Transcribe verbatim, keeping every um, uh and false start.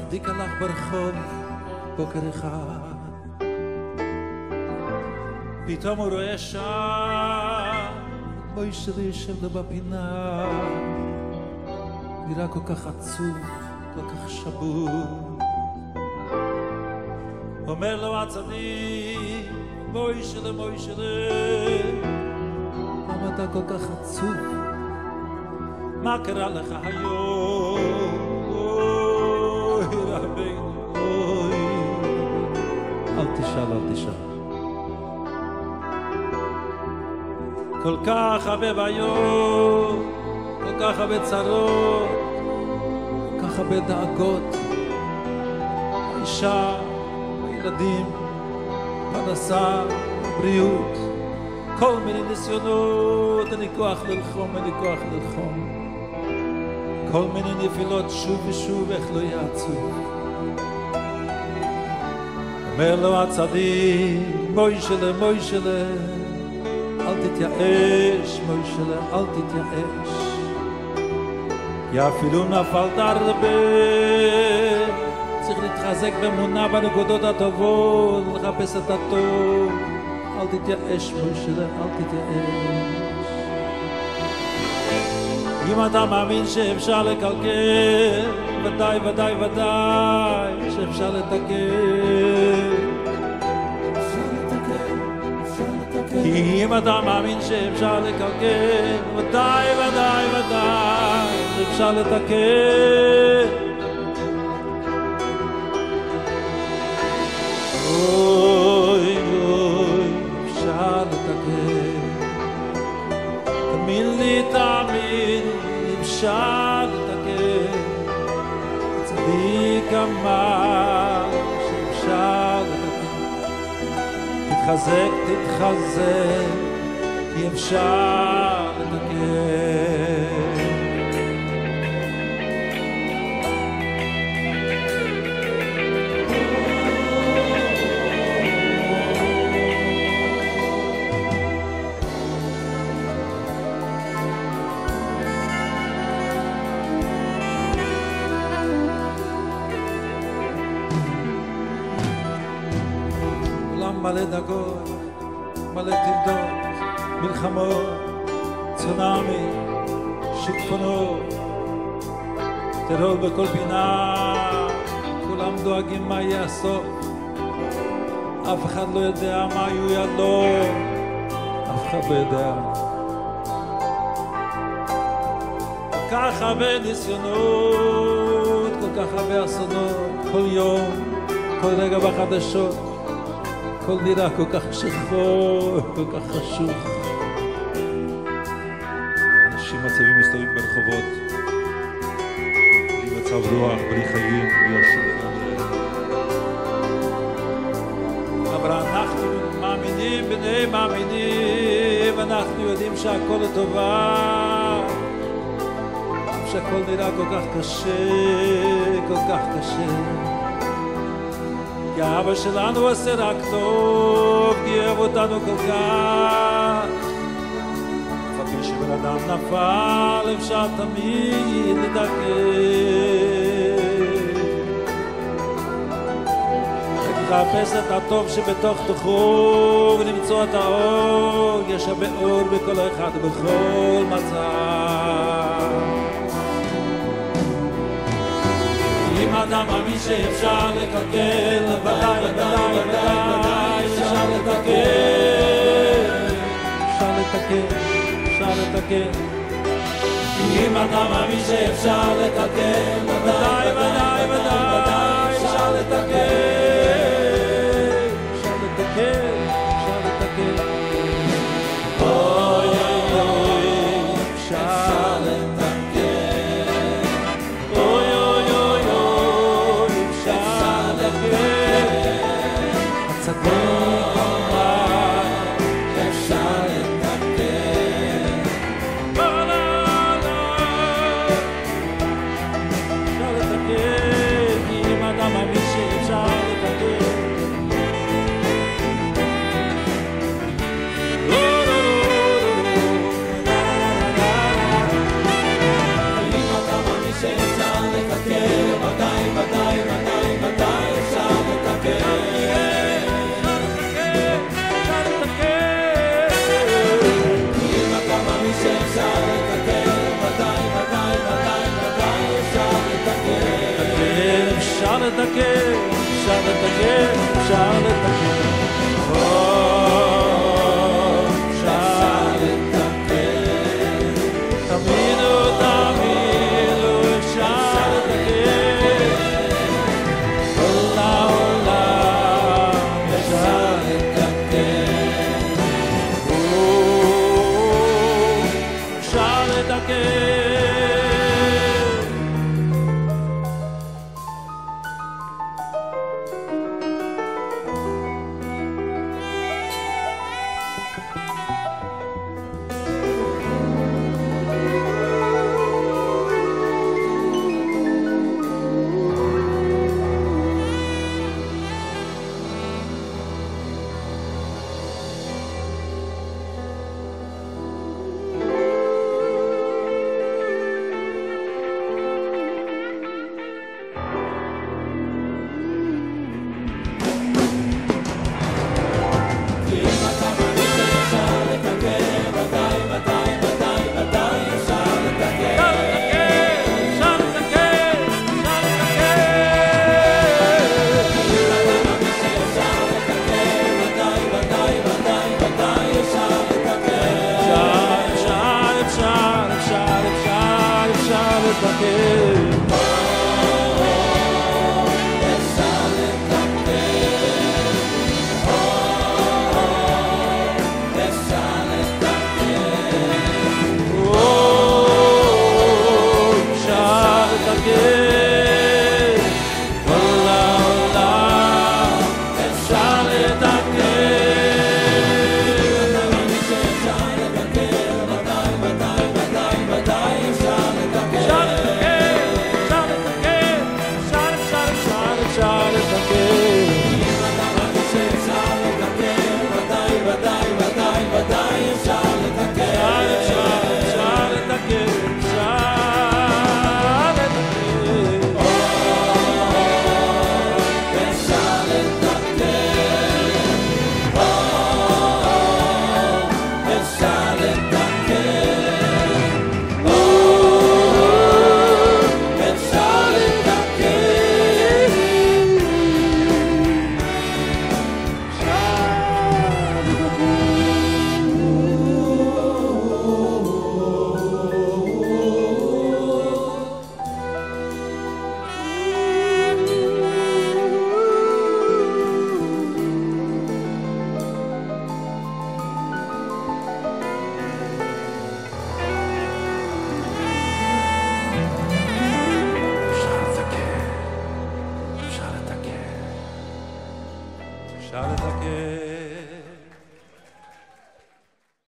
צדיק הלך ברחוב בוקר אחד, פתאום הוא רואה שם מוישה יושב לו בפינה, נראה כל כך עצוב, כל כך שבור. אומר לו הצדיק, מוישה מוישה, למה אתה כל כך עצוב? מה קרה לך היום? אוי רבינו, אוי, אל תשאל, אל תשאל. כל כך הרבה בעיות, כל כך הרבה צרות, כל כך הרבה דאגות, האישה, הילדים, פרנסה, בריאות, כל מיני ניסיונות, אין לי כוח ללחום, אין לי כוח ללחום. כל מיני נפילות שוב ושוב, איך לא יעצוב. אומר לו הצדיק, מוישלה, מוישלה, אל תתייאש, מוישלה, אל תתייאש. כי אפילו נפלת הרבה, צריך להתחזק באמונה בנקודות הטובות, לחפש את הטוב. אל תתייאש, מוישלה, אל תתייאש. אם אתה מאמין שאפשר לקלקל, ודאי, ודאי, ודאי, שאפשר לתקן. אפשר לתקן, אפשר לתקן. כי אם אתה מאמין שאפשר לקלקל, ודאי, ודאי, ודאי, שאפשר לתקן. אוי, אוי, אפשר לתקן. תאמין לי, תאמין, אפשר לתקן. צדיק אמר שאפשר לתקן. תתחזק, תתחזק, כי אפשר לתקן. מלא דאגות, מלא טרדות, מלחמות, צונאמי, שיטפונות, טרור בכל פינה, כולם דואגים מה יהיה הסוף, אף אחד לא יודע מה יהיה לו, אף אחד לא יודע. כל כך הרבה ניסיונות, כל כך הרבה אסונות, כל יום, כל רגע בחדשות, הכל נראה כל כך שחור, כל כך חשוך. אנשים מצבים מסתובבים ברחובות, בלי מצב רוח, בלי חיים, בלי עשייה. אבל אנחנו מאמינים, בני מאמינים, אנחנו יודעים שהכל לטובה, אף שהכל נראה כל כך קשה, כל כך קשה. כי אבא שלנו עושה רק טוב, כי אוהב אותנו כל כך. לפעמים שבן אדם נפל, אפשר תמיד לתקן. לחפש את הטוב שבתוך תוכו, ולמצוא את האור, יש הרבה אור בכל אחד ובכל מצב. אם אדם מאמין שאפשר לקלקל, ודאי, ודאי, ודאי, אפשר לתקן. אפשר לתקן, אפשר לתקן. אם אדם מאמין שאפשר לקלקל, ודאי, ודאי, ודאי, אפשר לתקן. אפשר לתקן, אפשר לתקן. אוי, אוי, אוי, אפשר לתקן. Shall לתקן, אפשר לתקן. אפשר לתקן. תאמינו, תאמינו, אפשר לתקן. כל העולם אפשר לתקן. אפשר לתקן. Shout it.